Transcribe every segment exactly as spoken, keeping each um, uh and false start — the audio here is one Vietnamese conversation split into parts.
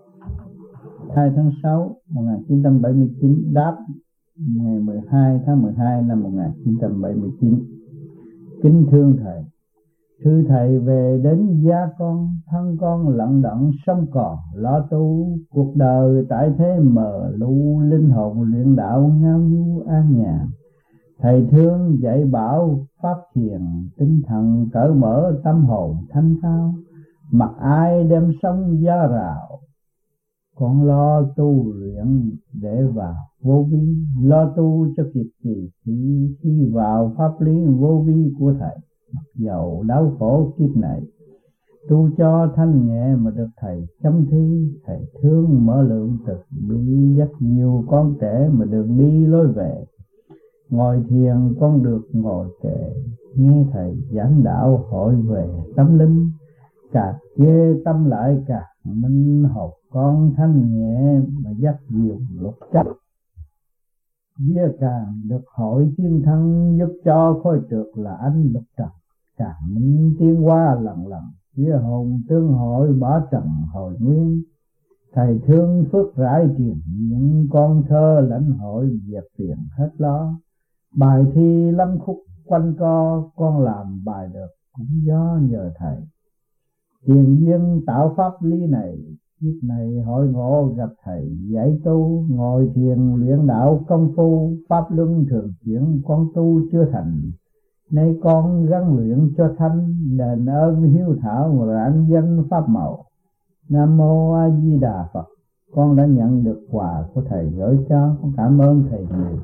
hai tháng sáu một nghìn chín trăm bảy mươi chín, đáp ngày mười hai tháng mười hai năm một nghìn chín trăm bảy mươi chín. Kính thương thầy, thưa thầy, về đến gia con, thân con lận đận sống còn lo tu, cuộc đời tại thế mờ lu, linh hồn luyện đạo ngao du an nhàn. Thầy thương dạy bảo pháp thiền, tinh thần cởi mở, tâm hồn thanh cao, mặc ai đem sống giá rào. Con lo tu luyện để vào vô vi, lo tu cho kịp kỳ khi, khi vào pháp lý vô vi của thầy. Mặc dầu đau khổ kiếp này, tu cho thanh nhẹ mà được thầy chăm thi. Thầy thương mở lượng từ bi, dắt nhiều con trẻ mà đường đi lối về. Ngồi thiền con được ngồi kệ, nghe thầy giảng đạo hội về tâm linh. Càng ghê tâm lại càng minh, hồn con thanh nhẹ mà dắt nhiều lục chắc. Vía càng được hội thiên thân, giúp cho khôi trượt là ánh lục trần. Càng minh tiến hóa lần lần, vía hồn tương hội bỏ trần hồi nguyên. Thầy thương phước rải truyền miệng, con thơ lãnh hội dẹp phiền hết lo. Bài thi lâm khúc quanh co, con làm bài được cũng do nhờ thầy. Tiền duyên tạo pháp lý này, kiếp này hội ngộ gặp thầy dạy tu. Ngồi thiền luyện đạo công phu, pháp luân thường chuyển con tu chưa thành. Nay con gắng luyện cho thanh, đền ơn hiếu thảo rạng danh pháp màu. Nam mô A Di Đà Phật. Con đã nhận được quà của thầy gửi cho, con cảm ơn thầy nhiều.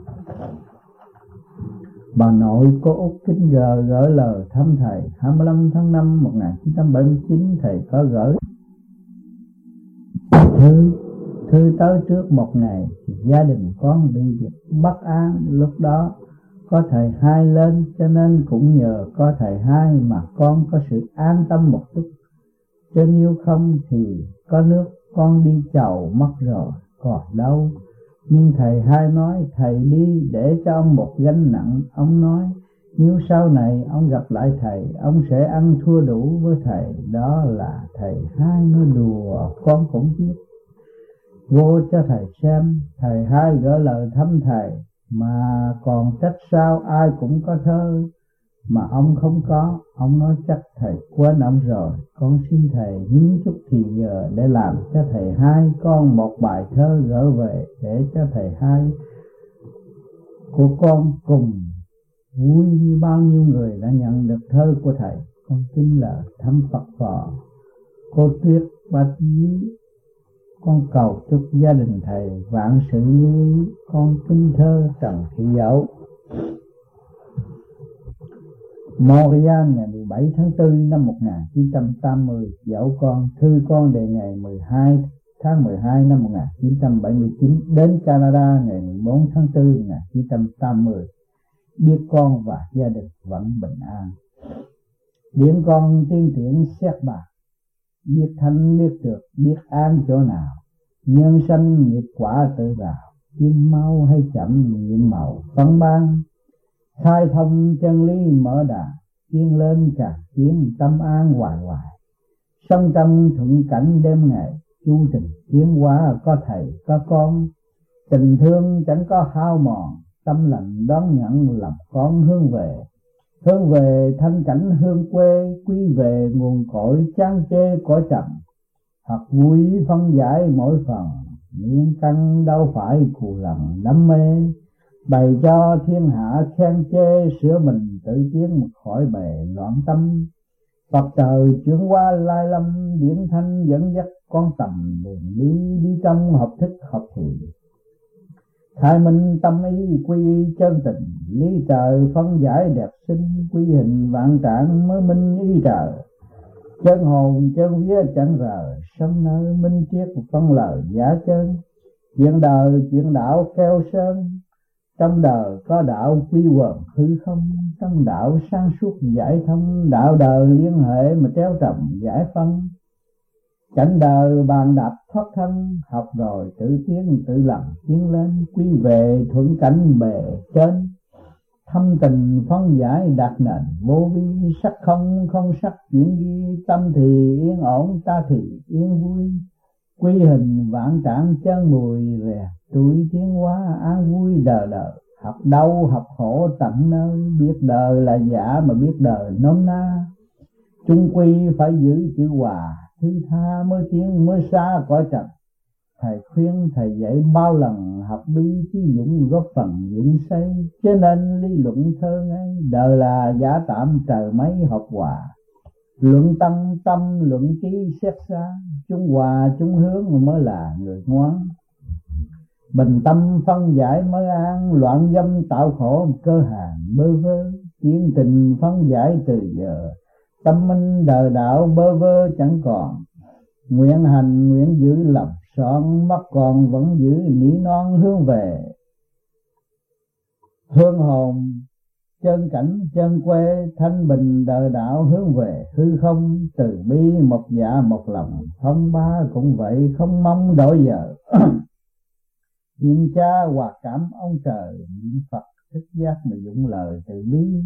Bà nội cô Út Kính Gờ gửi lời thăm thầy. Hai mươi lăm tháng năm một nghìn chín trăm bảy mươi chín, thầy có gửi thư thư tới trước một ngày. Gia đình con bị việc bất an, lúc đó có thầy hai lên, cho nên cũng nhờ có thầy hai mà con có sự an tâm một chút. Chứ nếu không thì có nước con đi chầu mất rồi còn đâu. Nhưng thầy hai nói thầy đi để cho ông một gánh nặng. Ông nói nếu sau này ông gặp lại thầy, ông sẽ ăn thua đủ với thầy. Đó là thầy hai nói đùa, con cũng biết. Vô cho thầy xem, thầy hai gửi lời thăm thầy. Mà còn trách sao ai cũng có thơ mà ông không có. Ông nói chắc thầy quên ông rồi. Con xin thầy hiến chút thì giờ để làm cho thầy hai con một bài thơ gửi về, để cho thầy hai của con cùng vui như bao nhiêu người đã nhận được thơ của thầy. Con kính là thăm Phật phò cô Tuyết Bạch Dí. Con cầu chúc gia đình thầy vạn sự như ý. Con kính thơ Trần Thị Dậu. Montreal ngày mười bảy tháng tư năm một nghìn chín trăm tám mươi. Dẫu con, thư con đề ngày mười hai tháng mười hai năm một nghìn chín trăm bảy mươi chín, đến Canada ngày mười bốn tháng tư năm một nghìn chín trăm tám mươi. Biết con và gia đình vẫn bình an. Điểm con tiên triển xét bạc, biết thanh biết trượt, biết an chỗ nào. Nhân sanh nghiệp quả tự rào, tiến mau hay chậm nhiệm màu phấn ban. Khai thông chân lý mở đàn, tiến lên càng tiến tâm an hoài hoài. Sống trong thuận cảnh đêm ngày, chu trình tiến hóa có thầy có con. Tình thương chẳng có hao mòn, tâm lành đón nhận lòng con hướng về. Hướng về thanh cảnh hương quê, quy về nguồn cội chán chê cõi trần. Thật vui phân giải mỗi phần, miễn căn đâu phải cù lần đắm mê. Bày cho thiên hạ khen chê, sửa mình tự tiến khỏi bề loạn tâm. Phật trời chuyển qua lai lâm, điển thanh dẫn dắt con tầm đường đi. Đi trong hợp thức hợp thị, khai minh tâm ý quy chân tình. Lý trời phân giải đẹp xinh, quy hình vạn trạng mới minh ý trời. Chân hồn chân vía chẳng rời, sống nơi minh triết phân lời giả chân. Chuyện đời chuyện đạo keo sơn, trong đời có đạo quy quần hư không. Trong đạo sáng suốt giải thông, đạo đời liên hệ mà treo trồng giải phân. Cảnh đời bàn đạp thoát thân, học rồi tự tiến tự làm tiến lên. Quy về thuận cảnh bề trên, thâm tình phân giải đạt nền vô vi. Sắc không không sắc chuyển di, tâm thì yên ổn ta thì yên vui. quy hình vạn trạng chân mùi rè tuổi tiến hóa an vui đời đời. Học đau học khổ tận nơi, biết đời là giả mà biết đời nôm na. Chung quy phải giữ chữ hòa, thứ tha mới tiến mới xa cõi trần. Thầy khuyên thầy dạy bao lần, học bi chí dũng góp phần dựng xây. Cho nên lý luận thơ ngay, đời là giả tạm trời mấy học hòa. Luận tâm tâm luận trí xét xa, chung hòa chung hướng mới là người ngoan. Bình tâm phân giải mới an, loạn dâm tạo khổ cơ hàng bơ vơ. Tiến tình phân giải từ giờ, tâm minh đời đạo bơ vơ chẳng còn. Nguyện hành nguyện giữ lòng son, mắt còn vẫn giữ nỉ non hướng về. Hương hồn chân cảnh chân quê, thanh bình đời đạo hướng về hư không. Từ bi một dạ một lòng, phong ba cũng vậy không mong đổi giờ. Niệm cha hòa cảm ông trời, niệm Phật thức giác mà dụng lời từ bi.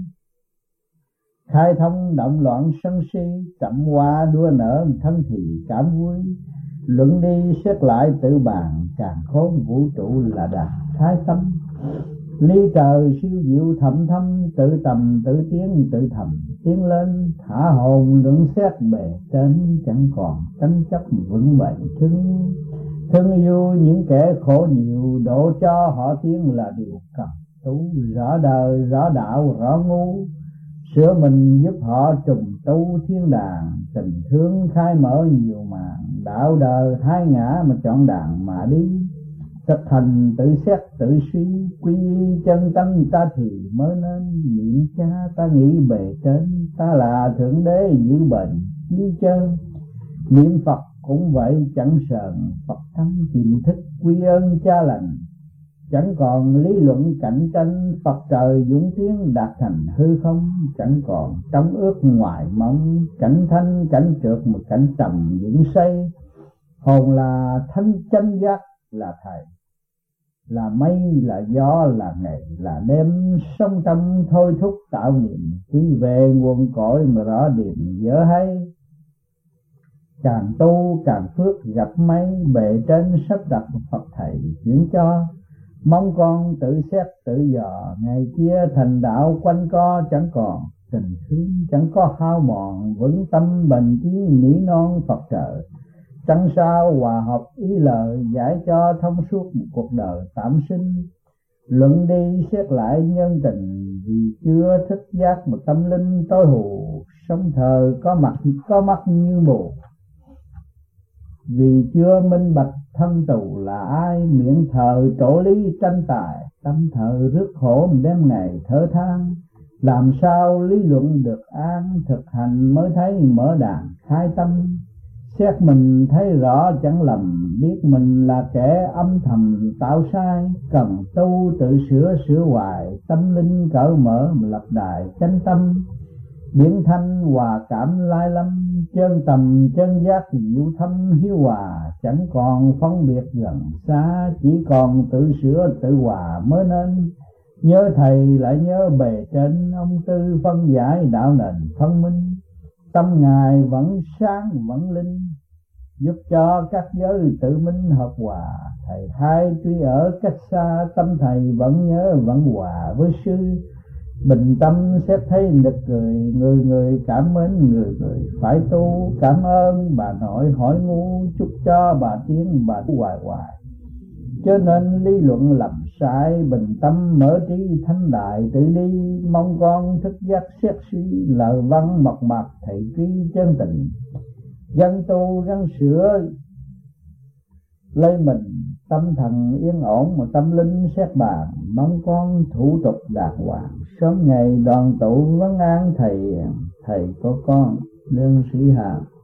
Khai thông động loạn sân si, chậm qua đua nở thân thì cảm vui. Luận đi xét lại tự bàn, càng khôn vũ trụ là đạt thái tâm. Ly trời siêu diệu thậm thâm, tự tầm tự tiến tự thầm tiến lên. Thả hồn luận xét bề trên, chẳng còn tranh chấp vững bền thương. Thương yêu những kẻ khổ nhiều, độ cho họ tiến là điều cần tu. Rõ đời rõ đạo rõ ngu, sửa mình giúp họ trùng tu thiên đàng. Tình thương khai mở nhiều màn, đạo đời hai ngã mà chọn đàng mà đi. Thực hành tự xét tự suy, quy chân tâm ta thì mới nên. Niệm cha ta nghĩ bề trên, ta là thượng đế giữ bền lý chân. Niệm Phật cũng vậy chẳng sờn, Phật thắng tiềm thức quy ơn cha lành. Chẳng còn lý luận cạnh tranh, Phật trời dũng tiến đạt thành hư không. Chẳng còn trong ước ngoài mong, cảnh thanh cảnh trượt một cảnh trầm dựng xây. Hồn là thanh chánh giác là thầy, là mây là gió là ngày là đêm. Sống trong thôi thúc tạo niệm, quy về nguồn cội mà rõ điểm dở hay. Càng tu càng phước gặp mấy, bề trên sắp đặt Phật thầy chuyển cho. Mong con tự xét tự dò, ngày kia thành đạo quanh co chẳng còn. Tình thương chẳng có hao mòn, vững tâm bền chí nỉ non Phật trời. Chẳng sao hòa hợp ý lời, giải cho thông suốt một cuộc đời tạm sinh. Luận đi xét lại nhân tình, vì chưa thức giác một tâm linh tối hù. Sống thờ có mặt có mắt như mù, vì chưa minh bạch thân tù là ai. Miệng thờ trổ lý tranh tài, tâm thờ rước khổ đêm ngày thở than. Làm sao lý luận được an, thực hành mới thấy mở đàn khai tâm. Xét mình thấy rõ chẳng lầm, biết mình là kẻ âm thầm tạo sai. Cần tu tự sửa sửa hoài, tâm linh cởi mở lập đài chánh tâm. Điển thanh hòa cảm lai lâm, chân tầm chân giác diệu thâm hiếu hòa. Chẳng còn phân biệt gần xa, chỉ còn tự sửa tự hòa mới nên. Nhớ thầy lại nhớ bề trên, ông tư phân giải đạo nền phân minh. Tâm ngài vẫn sáng vẫn linh, giúp cho các giới tự minh hợp hòa. Thầy hai tuy ở cách xa, tâm thầy vẫn nhớ vẫn hòa với sư. Bình tâm xét thấy nực cười, người người cảm mến người người phải tu. Cảm ơn bà nội hỏi ngu, chúc cho bà tiến bà hoài hoài. Cho nên lý luận lầm sai, bình tâm mở trí thanh đại tự đi. Mong con thức giác xét suy, lời văn mộc mạc thầy trí chân tình. Dân tu gắng sửa lấy mình, tâm thần yên ổn mà tâm linh xét bàn. Mong con thủ tục đàng hoàng, sớm ngày đoàn tụ vấn an thầy. Thầy có con Lương Sĩ Hào.